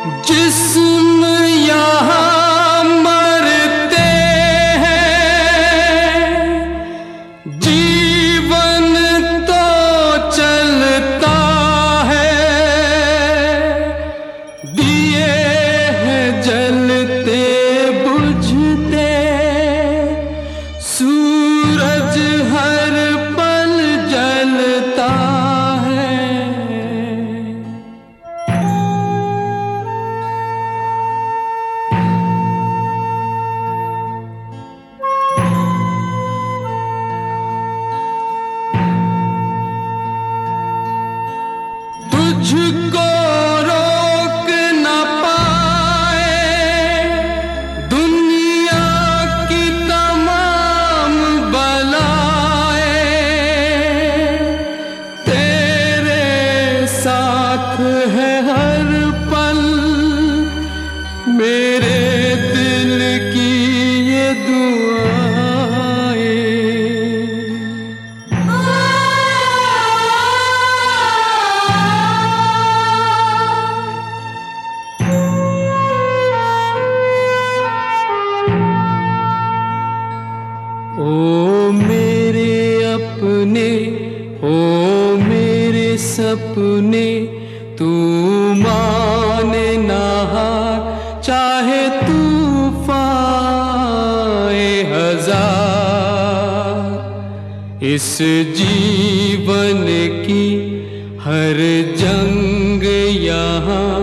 जिस्म यहाँ मरते हैं, जीवन तो चलता है। दिए हैं जलते बुझते, सूरज हर पल जलता है। तुझको रोक न पाए दुनिया की तमाम बलाएं, तेरे साथ है हर पल मेरे दिल की ये दुआएं। ओ मेरे अपने, ओ मेरे सपने, तू माने ना हार चाहे तूफ़ान हजार। इस जीवन की हर जंग यहाँ